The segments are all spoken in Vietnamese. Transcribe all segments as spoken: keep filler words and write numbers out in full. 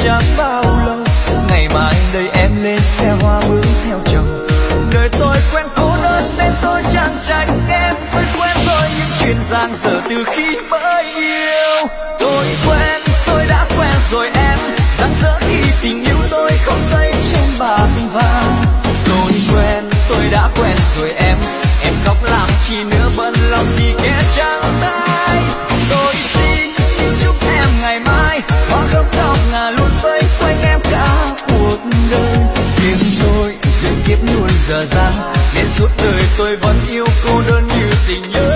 chẳng bao lâu. Ngày mai đây em lên xe hoa bước theo chồng. Đời tôi quen cô đơn nên tôi chẳng trách em. Tôi quen rồi những chuyện dang dở từ khi mới yêu. Tôi quen, tôi đã quen rồi em. Dang dở khi tình yêu tôi không dây trên bạc vàng. Tôi quen, tôi đã quen rồi em. Em khóc làm chi nữa, bận lòng gì kẻ trắng tay. Tôi xin, xin chúc em ngày mai hoa gấm ngọc ngà luôn vây quanh em cả cuộc đời. Riêng tôi duyên kiếp luôn dở dang, nên suốt đời tôi vẫn yêu cô đơn như tình nhân.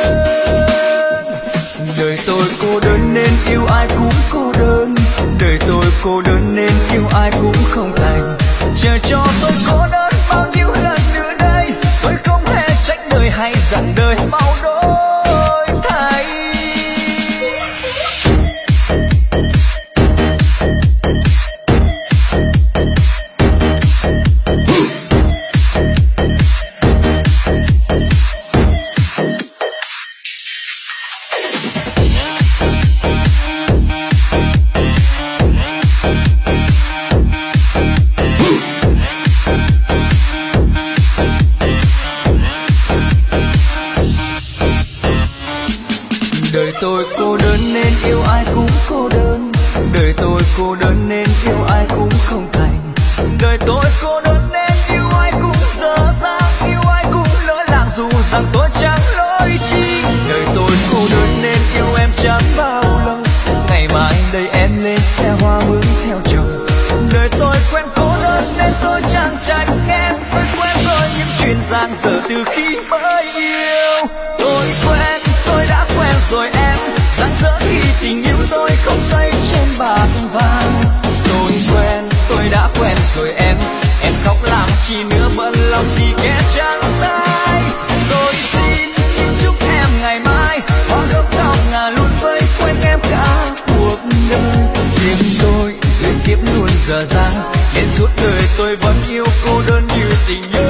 Đời tôi cô đơn nên yêu ai cũng cô đơn. Đời tôi cô đơn nên yêu ai cũng không thành. Chờ cho tôi cô đơn bao nhiêu lần nữa đây. Tôi không hề trách đời hay dặn đời mau đổi thay. Đời tôi cô đơn nên yêu ai cũng cô đơn. Đời tôi cô đơn nên yêu ai cũng không thành. Đời tôi cô đơn nên yêu ai cũng dở dang, yêu ai cũng lỡ làng dù rằng tôi chẳng lỗi chi. Đời tôi cô đơn nên yêu em chẳng bao lâu. Ngày mai đây em lên xe hoa bước theo chồng. Đời tôi quen cô đơn nên tôi chẳng trách em. Tôi quen rồi những chuyện dang dở từ khi mới yêu. Tôi quen, tôi đã quen rồi em. Dang dở khi tình yêu tôi không dây trên bạc vàng. Tôi quen, tôi đã quen rồi em. Em khóc làm chi nữa, bận lòng gì kẻ trắng tay. Tôi xin, xin chúc em ngày mai hoa gấm ngọc ngà luôn vây quanh em cả cuộc đời. Riêng tôi duyên kiếp luôn dở dang, nên suốt đời tôi vẫn yêu cô đơn như tình nhân.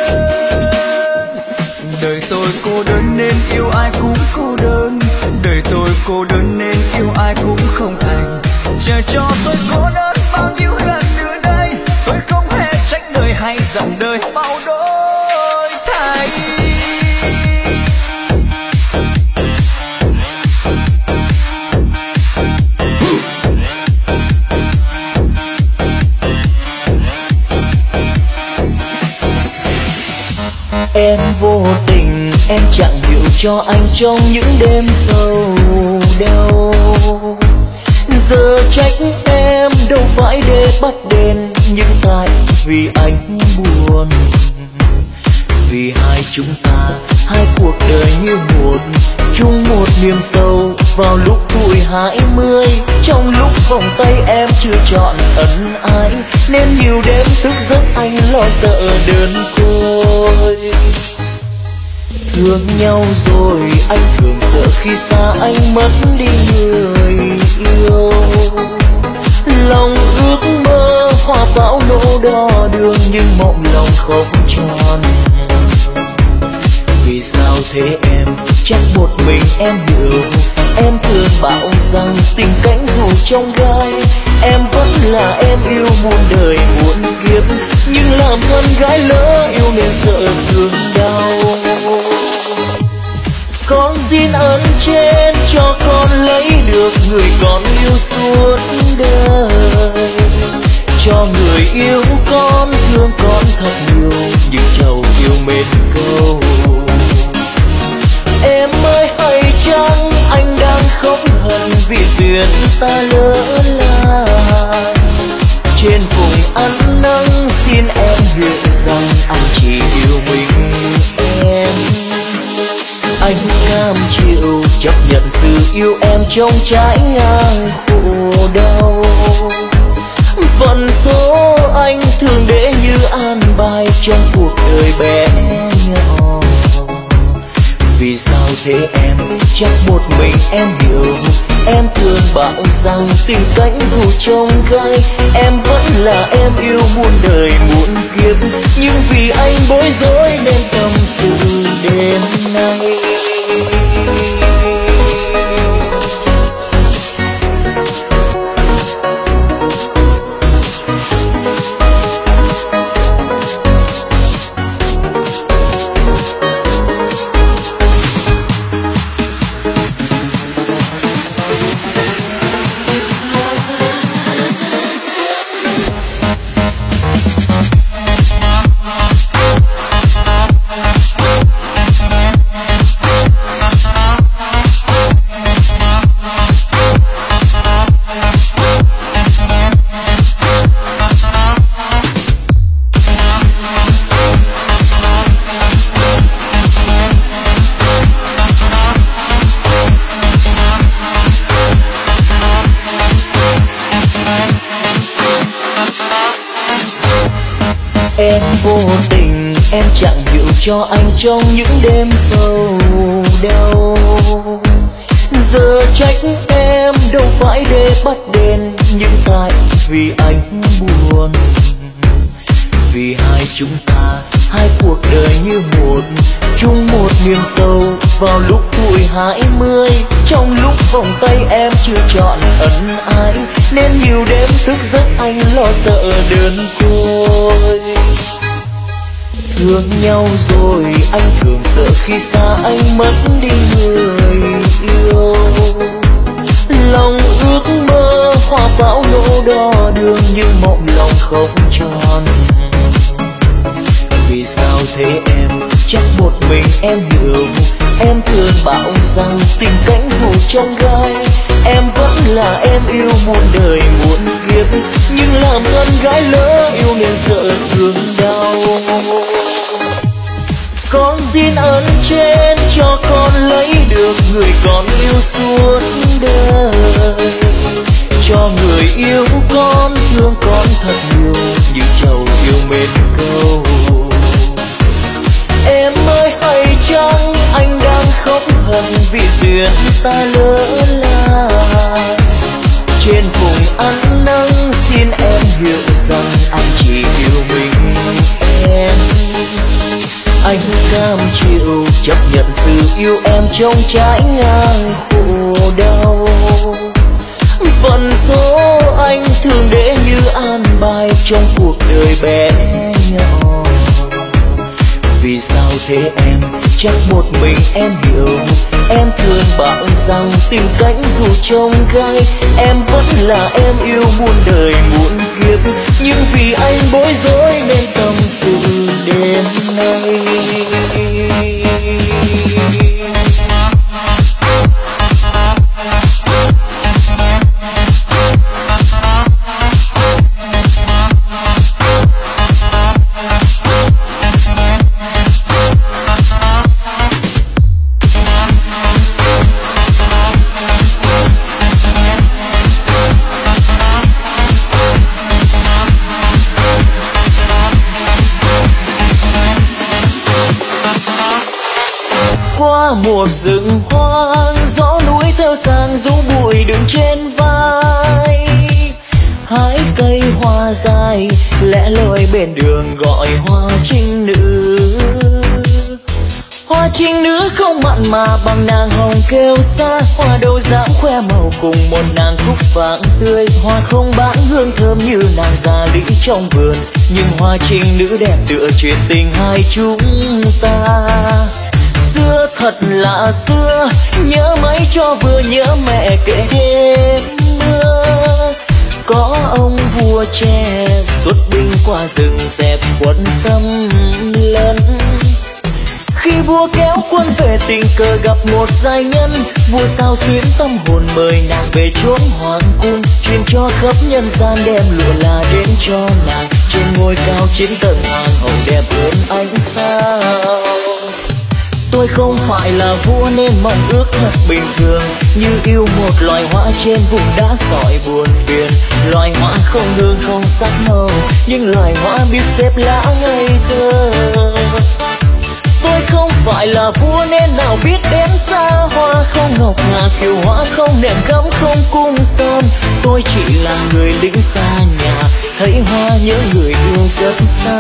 Đời tôi cô đơn nên yêu ai cũng cô đơn. Đời tôi cô đơn nên yêu ai cũng không thành. Chờ cho tôi cô đơn bao nhiêu lần nữa đây. Tôi không hề trách đời hay dặn đời mau đổi thay. Em vô tình, em chẳng hiểu cho anh trong những đêm sầu đau. Giờ trách em đâu phải để bắt đền, nhưng tại vì anh buồn. Vì hai chúng ta, hai cuộc đời như một, chung một niềm sâu vào lúc tuổi hai mươi. Trong lúc vòng tay em chưa chọn ân ái, nên nhiều đêm thức giấc anh lo sợ đơn côi. Thương nhau rồi anh thường sợ khi xa anh mất đi người yêu. Lòng ước mơ hoa bão nổ đo đường, nhưng mộng lòng không tròn. Vì sao thế em, chắc một mình em hiểu. Em thường bảo rằng tình cảnh dù trong gai, em vẫn là em yêu muôn đời muôn kiếp. Nhưng làm con gái lỡ yêu nên sợ thương đau. Con xin ơn trên cho con lấy được người con yêu suốt đời. Cho người yêu con thương con thật nhiều, nhưng trầu yêu mến câu. Em ơi hay chăng anh đang khóc hận vì duyên ta lỡ làng. Trên vùng ăn nắng xin em hiểu rằng anh chỉ yêu mình em. Anh cam chịu chấp nhận sự yêu em trong trái ngang khổ đau. Phận số anh thường để như an bài trong cuộc đời bé nhỏ. Vì sao thế em, chắc một mình em hiểu. Em thường bảo rằng tình cảnh dù trong gai, em vẫn là em yêu muôn đời muôn kiếp. Nhưng vì anh bối rối nên tâm sự đêm nay. Em vô tình, em chẳng hiểu cho anh trong những đêm sầu đau. Giờ trách em đâu phải để bắt đền, nhưng tại vì anh buồn. Vì hai chúng ta, hai cuộc đời như một, chung một niềm sâu vào lúc tuổi hai mươi. Trong lúc vòng tay em chưa chọn ân ái, nên nhiều đêm thức giấc anh lo sợ đơn côi. Thương nhau rồi anh thường sợ khi xa anh mất đi người yêu. Lòng ước mơ hoa bão nổ đo đường, nhưng mộng lòng không tròn. Vì sao thế em, chắc một mình em hiểu. Em thường bảo rằng tình cảnh dù trong gai, em vẫn là em yêu muôn đời muôn kiếp. Nhưng làm con gái lỡ yêu nên sợ thương đau. Con xin ơn trên cho con lấy được người con yêu suốt đời. Cho người yêu con thương con thật nhiều, như trầu yêu mến câu. Em ơi hay chăng anh đang khóc hận vì duyên ta lỡ làng. Trên vùng ăn nắng xin em hiểu rằng anh chỉ yêu mình em. Anh cam chịu chấp nhận sự yêu em trong trái ngang khổ đau. Phần số anh thường để như an bài trong cuộc đời bé nhỏ. Vì sao thế em, chắc một mình em hiểu. Em thường bảo rằng tình cảnh dù trong gai, em vẫn là em yêu muôn đời muôn kiếp. Nhưng vì anh bối rối nên tâm sự đến nay. Qua một rừng hoang, gió núi theo sang rũ bụi đường trên vai. Hái cây hoa dài lẽ loi bên đường gọi hoa trinh nữ. Hoa trinh nữ không mặn mà bằng nàng hồng kêu xa. Hoa đâu dám khoe màu cùng một nàng cúc vàng tươi. Hoa không bán hương thơm như nàng già lý trong vườn, nhưng hoa trinh nữ đẹp tựa chuyện tình hai chúng ta. Xưa thật là xưa, nhớ mấy cho vừa nhớ mẹ kể đêm mưa. Có ông vua trẻ xuất binh qua rừng dẹp quân xâm lấn. Khi vua kéo quân về tình cờ gặp một giai nhân. Vua sao xuyến tâm hồn mời nàng về chốn hoàng cung, truyền cho khắp nhân gian đem lụa là đến cho nàng. Trên ngôi cao chín tầng hoàng hậu đẹp hơn ánh sao. Tôi không phải là vua nên mong ước thật bình thường, như yêu một loài hoa trên vùng đá sỏi buồn phiền. Loài hoa không hương không sắc màu, nhưng loài hoa biết xếp lá ngây thơ. Tôi không phải là vua nên nào biết đến xa hoa, không ngọc ngà kiều hoa, không nệm gấm không cung son. Tôi chỉ là người lính xa nhà, thấy hoa nhớ người yêu rất xa.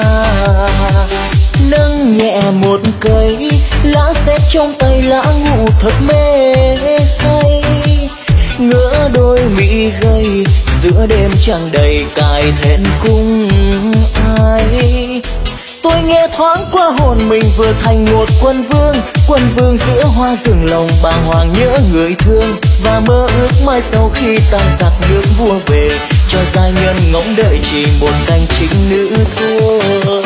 Nâng nhẹ một cây lá xếp trong tay, lá ngủ thật mê say. Ngỡ đôi mỹ gầy giữa đêm trăng đầy cài then cung ai. Tôi nghe thoáng qua hồn mình vừa thành một quân vương. Quân vương giữa hoa rừng lòng bàng hoàng nhớ người thương, và mơ ước mai sau khi tan giặc nước vua về, cho giai nhân ngóng đợi chỉ một canh chính nữ thôi.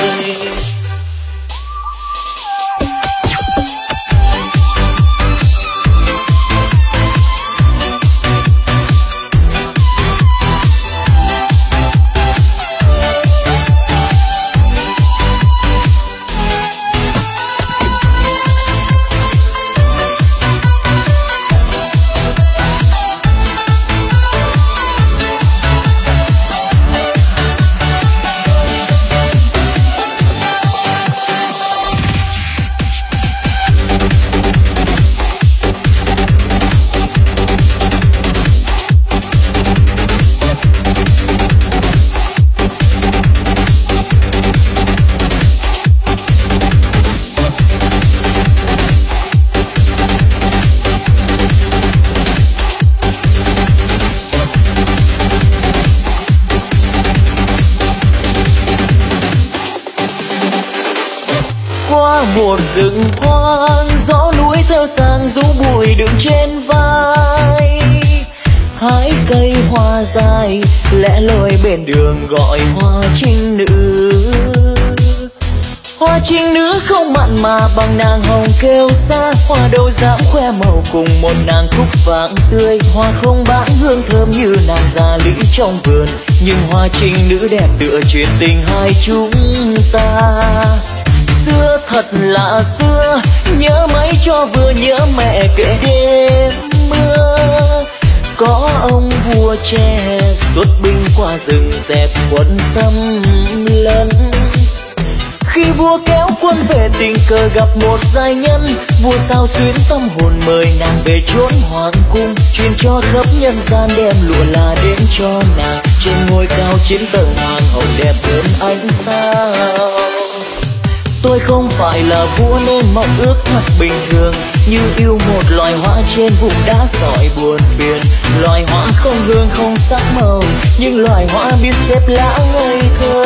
hoa một rừng hoang, gió núi theo sang rũ bụi đựng trên vai. Hái cây hoa dài lẽ loi bên đường gọi hoa trinh nữ. Hoa trinh nữ không mặn mà bằng nàng hồng kêu xa, hoa đâu dám khoe màu cùng một nàng cúc vàng tươi. Hoa không bán hương thơm như nàng già lũy trong vườn, nhưng hoa trinh nữ đẹp tựa chuyện tình hai chúng ta. Xưa thật là xưa, nhớ mấy cho vừa nhớ mẹ kể đêm mưa. Có ông vua tre xuất binh qua rừng dẹp quân xâm lấn. Khi vua kéo quân về tình cờ gặp một giai nhân, vua sao xuyến tâm hồn mời nàng về chốn hoàng cung, truyền cho khắp nhân gian đem lụa là đến cho nàng. Trên ngôi cao chín tầng hoàng hậu đẹp hơn ánh sao. Tôi không phải là vua nên mong ước thật bình thường, như yêu một loài hoa trên vùng đá sỏi buồn phiền. Loài hoa không hương không sắc màu, nhưng loài hoa biết xếp lá ngây thơ.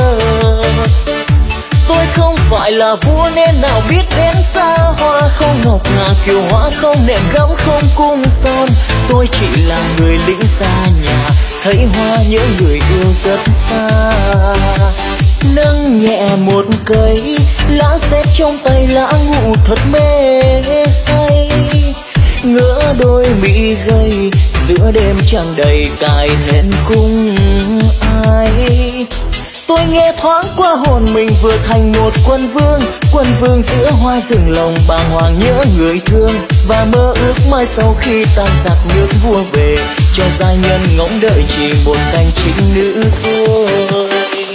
Tôi không phải là vua nên nào biết đến xa hoa, không ngọc ngà kiều hoa, không nệm gấm không cung son. Tôi chỉ là người lính xa nhà, thấy hoa nhớ người yêu rất xa. Nâng nhẹ một cây lá xếp trong tay lá ngủ thật mê say. Ngỡ đôi mỹ gầy giữa đêm trăng đầy cài then cung ai. Tôi nghe thoáng qua hồn mình vừa thành một quân vương, quân vương giữa hoa rừng lòng bàng hoàng nhớ người thương, và mơ ước mai sau khi tan giặc nước vua về, cho gia nhân ngóng đợi chỉ một canh chính nữ thôi.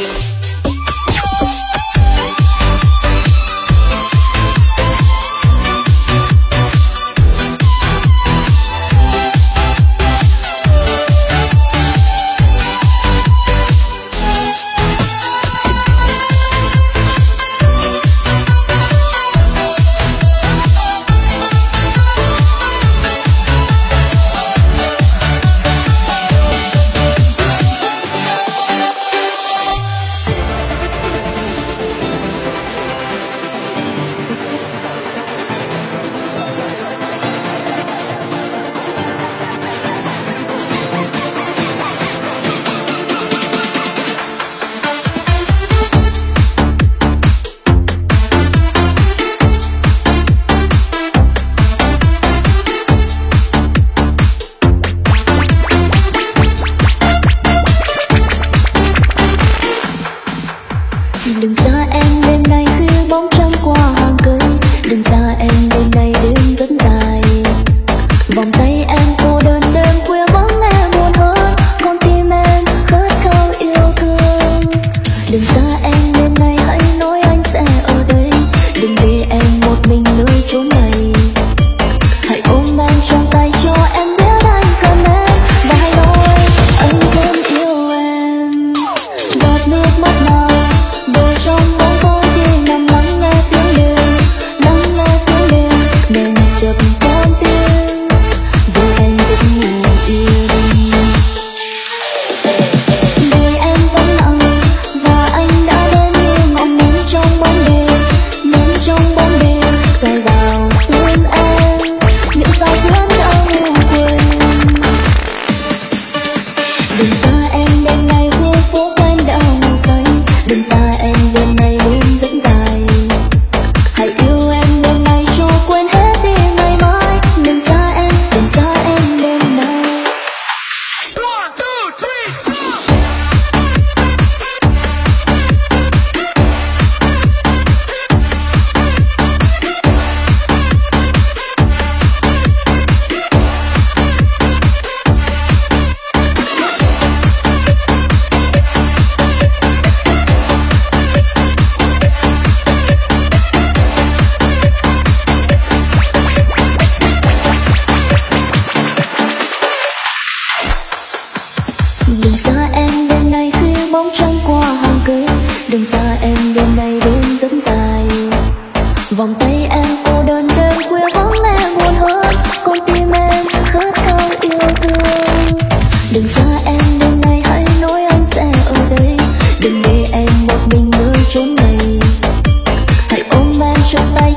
Đừng xa em đêm nay khi bóng trăng qua hàng cây, đừng xa em đêm nay đêm rất dài. Vòng tay em cô đơn đêm khuya vắng em buồn hơn, con tim em khát khao yêu thương. Đừng xa em đêm nay hãy nói anh sẽ ở đây, đừng để em một mình nơi chốn này. Hãy ôm em trong tay cho em biết anh cần em, và hãy nói anh vẫn yêu em. Giọt nước mắt nào đổ trong bóng tối khi nằm lắng nghe tiếng đêm, lắng nghe tiếng đêm để nhịp đập con tim, rồi em giấc ngủ yên. Đời em vẫn lặng và anh đã đến như ngọn nến trong bóng đêm, nến trong bóng đêm soi vào tim em những sao xuyến đã ngủ quên. Đừng xa em đêm nay khu phố quen đã ngủ say, đừng xa em đêm nay đêm dẫn dài. Hãy yêu em đêm nay cho quên hết đi ngày mai. Đừng xa em, đừng xa em đêm nay. One, two, three, Đừng xa em đêm nay khi bóng trăng qua hàng cây, đừng xa em đêm nay đêm rất dài. Vòng tay em cô đơn đêm khuya vắng em buồn hơn, con tim em khát khao yêu thương. Đừng xa em đêm nay hãy nói anh sẽ ở đây, đừng để em một mình nơi chốn này. Hãy ôm em trong tay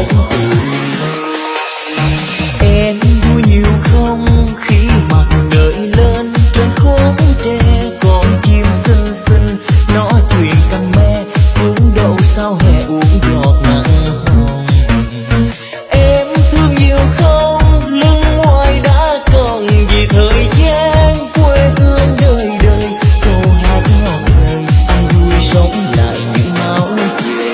sống từ. Em vui nhiều không khi mặt trời lên trên khóm tre, con chim xinh xinh nói chuyện căng me xuống đâu sao hè uống giọt nắng hồng. Em thương nhiều không lưng ngoài đã còn vì thời gian quê hương đời đời, câu hát ngọt ngào anh vui sống lại những máu quê.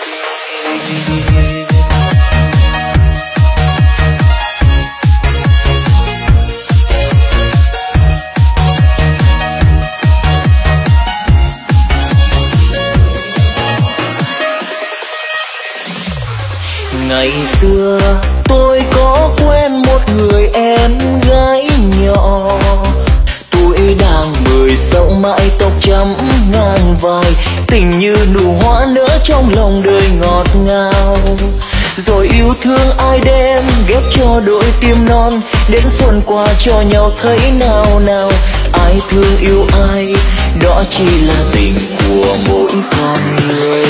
Ngày xưa tôi có quen một người em gái nhỏ, tuổi đang mười sáu mái tóc trắng ngàn vai, tình như nụ hoa nở trong lòng đời ngọt ngào. Rồi yêu thương ai đem ghép cho đôi tim non, đến xuân qua cho nhau thấy nào nào. Ai thương yêu ai đó chỉ là tình của mỗi con người.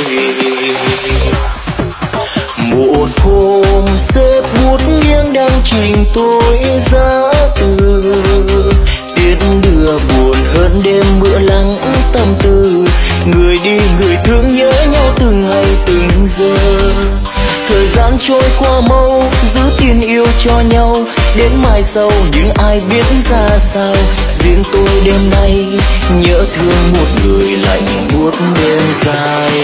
Một hôm xếp bút nghiêng đang trình tôi giá từ, tiễn đưa buồn hơn đêm mưa lắng tâm tư. Người đi người thương nhớ nhau từng ngày từng giờ, thời gian trôi qua mau giữ tin yêu cho nhau đến mai sau nhưng ai biết ra sao. Riêng tôi đêm nay nhớ thương một người lạnh buốt đêm dài.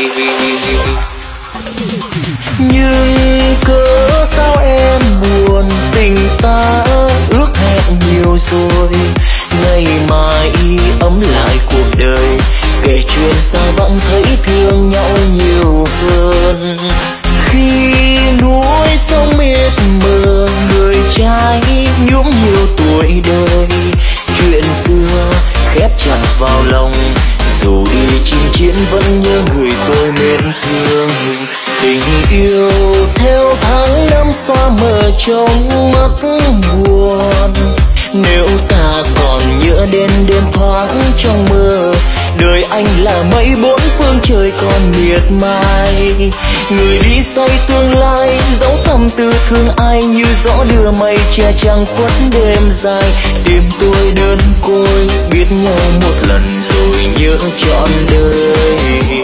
Nhưng cớ sao em buồn, tình ta ước hẹn nhiều rồi, ngày mai ấm lại cuộc đời, kể chuyện xa vẫn thấy thương nhau nhiều hơn. Khi núi sông miệt mờ, người trai nhúm nhiều tuổi đời, chuyện xưa khép chặt vào lòng, dù đi chinh chiến vẫn nhớ người tôi mến thương. Tình yêu theo tháng năm xóa mờ trong mắt buồn, nếu ta còn nhớ đến đêm thoáng trong mơ, đời anh là mây bốn phương trời còn miệt mài. Người đi say tương lai dấu tâm tư thương ai, như gió đưa mây che trăng khuất đêm dài. Tim tôi đơn côi biết nhau một lần rồi nhớ trọn đời.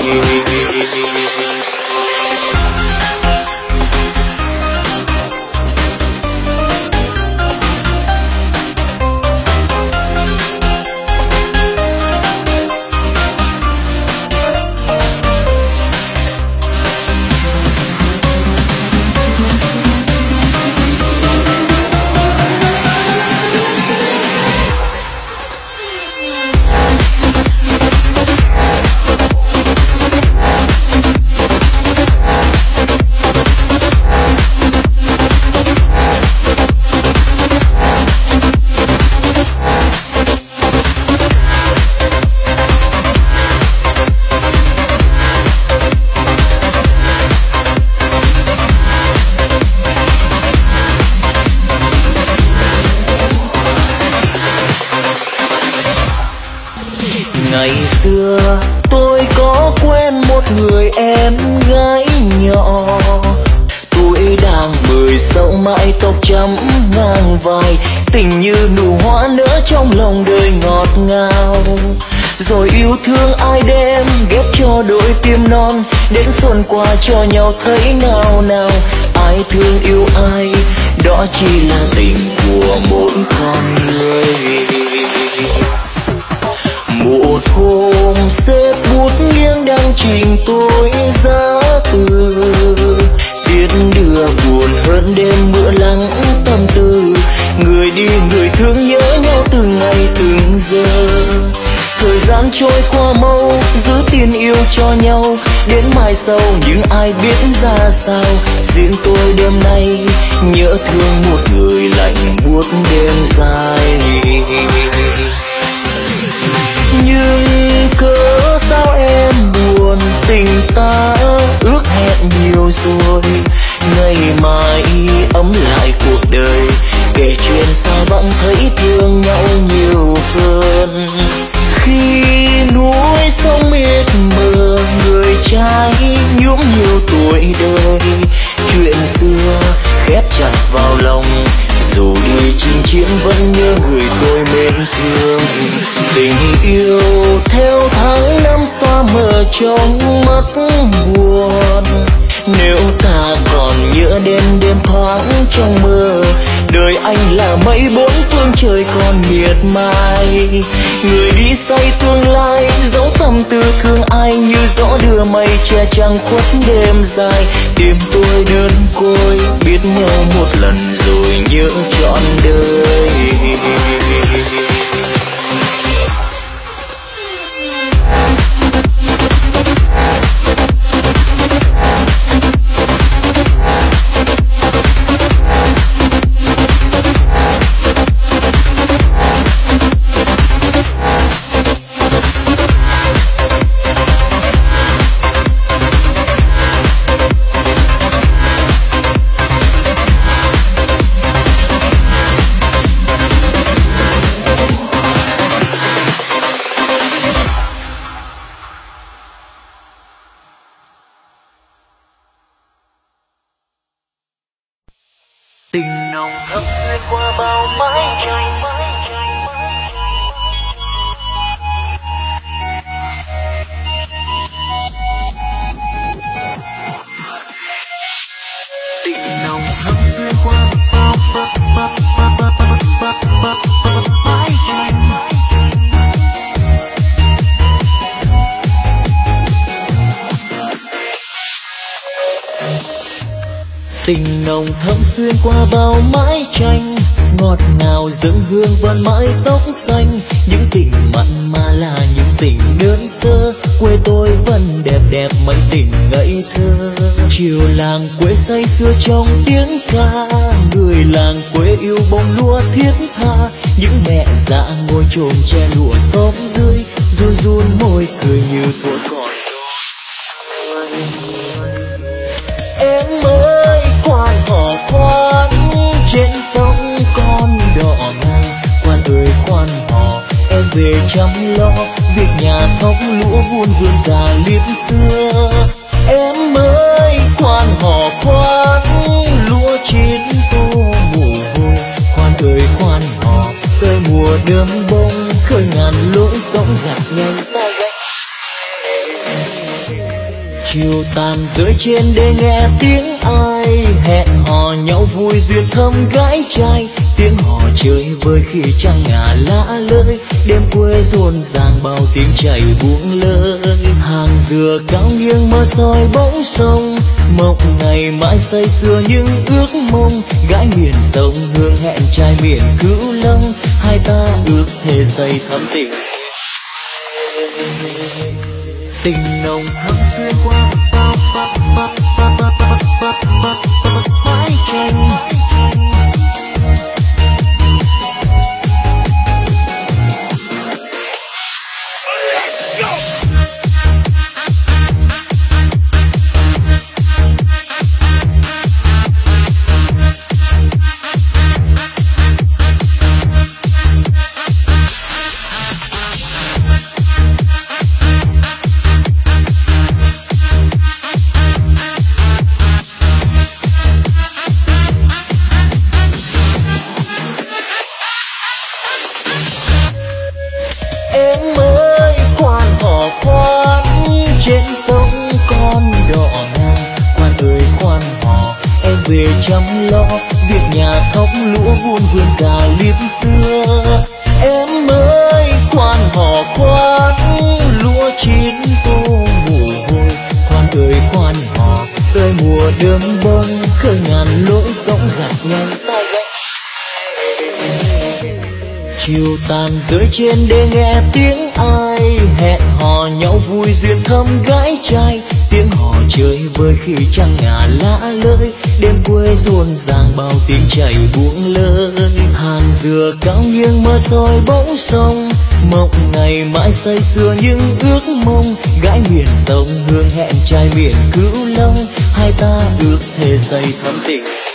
Ngày xưa tôi có quen một người em gái nhỏ, tuổi đang mười sáu mái tóc trắng ngang vai, tình như nụ hoa nở trong lòng đời ngọt ngào. Rồi yêu thương ai đem ghép cho đôi tim non, đến xuân qua cho nhau thấy nào nào. Ai thương yêu ai đó chỉ là tình của mỗi con người. Một hôm xếp bút nghiêng đang trình tôi giá từ, tiết đưa buồn hơn đêm mưa lắng tâm tư. Người đi người thương nhớ nhau từng ngày từng giờ, thời gian trôi qua mau giữ tin yêu cho nhau đến mai sau nhưng ai biết ra sao. Riêng tôi đêm nay nhớ thương một người lạnh buốt đêm dài. Nhưng cớ sao em buồn, tình ta ước hẹn nhiều rồi, ngày mai ấm lại cuộc đời, kể chuyện sao vẫn thấy thương nhau nhiều hơn. Khi núi sông miệt mờ, người trai nhuốm nhiều tuổi đời, chuyện ở trong mắt buồn. Nếu ta còn nhớ đến đêm thoáng trong mơ, đời anh là mây bốn phương trời còn miệt mài. Người đi say tương lai dẫu tâm tư thương ai, như gió đưa mây che trăng khuất đêm dài. Tim tôi đơn côi biết nhau một lần rồi nhớ trọn đời. Tình nồng thắm xuyên qua bao mái tranh, tình nồng thắm xuyên qua bao bao bao bao bao bao bao bao mái tranh. Tình nồng thắm xuyên qua bao mái tranh, ngọt ngào dâng hương vẫn mái tóc xanh. Những tình mặn mà là những tình đơn sơ, quê tôi vẫn đẹp đẹp mấy tình ngây thơ. Chiều làng quê say sưa trong tiếng ca, người làng quê yêu bông lúa thiết tha. Những mẹ già ngồi chồm che lụa xóm dưới, run run môi cười như thuở còn đôi. Em ơi quan họ quan trên sông con đò ngang, quan ơi quan họ em về chăm lo việc nhà thóc lúa vun vườn cà liếp xưa. Em ơi quan họ quan lúa chín tô mồ hôi, quan ơi quan họ tới mùa đơm bông khơi ngàn lối sóng gạt ngang tay gánh. Chiều tàn rơi trên đê nghe tiếng ai hẹn hò nhau vui duyên thăm gái trai. Tiếng hò chơi vơi khi trăng ngả lạ lơi, đêm quê rộn ràng bao tiếng chảy buông lơi. Hàng dừa cao nghiêng mơ soi bóng sông, mộng ngày mãi say sưa những ước mong. Gái miền sông hương hẹn trai miền Cửu Long, hai ta ước thề xây thắm tình. Tình nồng thắm xuyên qua bao bao bao bao bao bao bao bao bao mái tranh. Về chăm lo việc nhà thóc lúa vun vườn cà liếp xưa. Em ơi quan họ quan lúa chín tô mồ hôi, quan ơi quan họ tới mùa đơm bông khơi ngàn lối sóng gạt ngang tay gánh. Chiều tàn rơi trên đê nghe tiếng ai hẹn hò nhau vui duyên thăm gái trai. Tiếng hò chơi vơi khi trăng ngả lạ lơi, đêm quê rộn ràng bao tiếng chảy buông lơi. Hàng dừa cao nghiêng mơ soi bóng sông, mộng ngày mãi say sưa những ước mong. Gái miền sông hương hẹn trai miền Cửu Long, hai ta ước thề xây thắm tình.